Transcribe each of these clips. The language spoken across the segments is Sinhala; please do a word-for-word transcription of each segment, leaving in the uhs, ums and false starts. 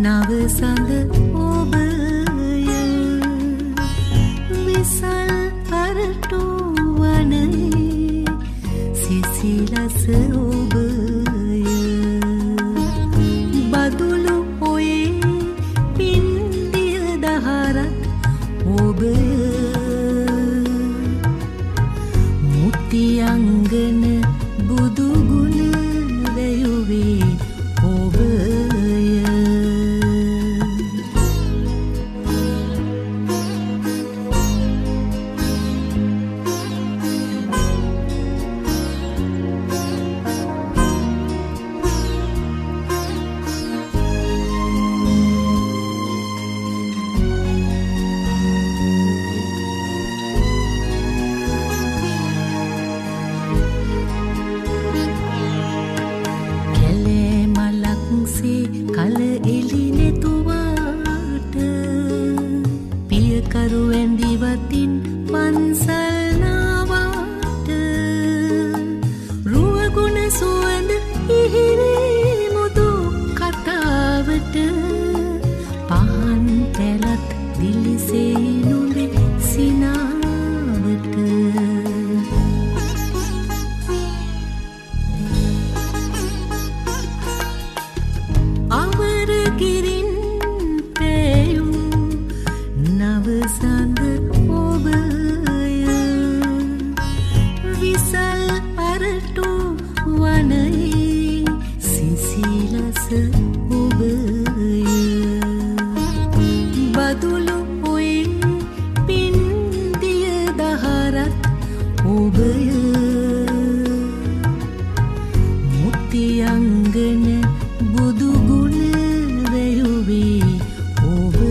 නවසඳ ඔබය විසල් අරටු වනයේ සිසිලස ඔබය බදුලු ඔයේ පින්දිය දහරත් ඔබය මුතියංගන බුදුගුණ වැයුවේ ඔබය කල එලි නෙතුවාට පියකරු ඇඳිවතින් පන්සල් නාවාට රුවගුණ සුවඳ ඉහිරේ මුදු කතාවට පහන් පැලත් දිලිසේ නුඹේ සිනාවට අවරගිරින් පෑයූ නවසඳ ඔබය විසල් අරටු වනයේ සිසිලස ඔබය බදුලු ඔයේ පින්දිය දහරත් ඔබය මුතියංගන බුදුගුණ වැයුවේ ඔබය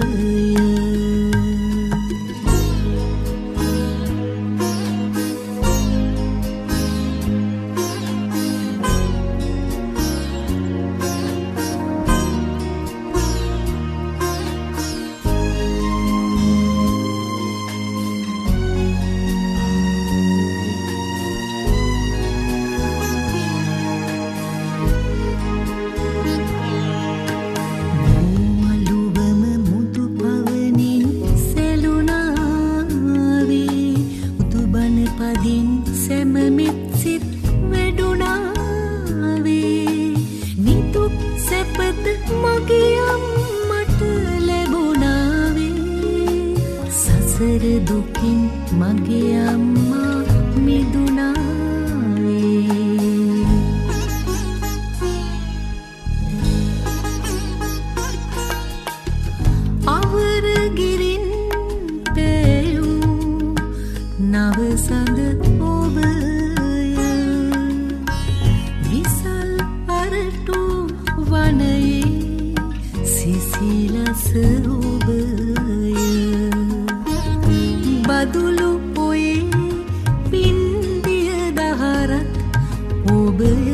පදින් සැමමිත් සිත් වැඩුණාවේ නිදුක් සැපත මගේ අම්මට ලැබුණාවේ සසර දුකින් මගේ අම්මා මිදුණාවේ අවරගිරින් පෑයූ නවසඳ ඔබය විසල් අරටු වනයේ සිසිලස ඔබය බදුලු ඔයේ පින්දිය දහරත් ඔබය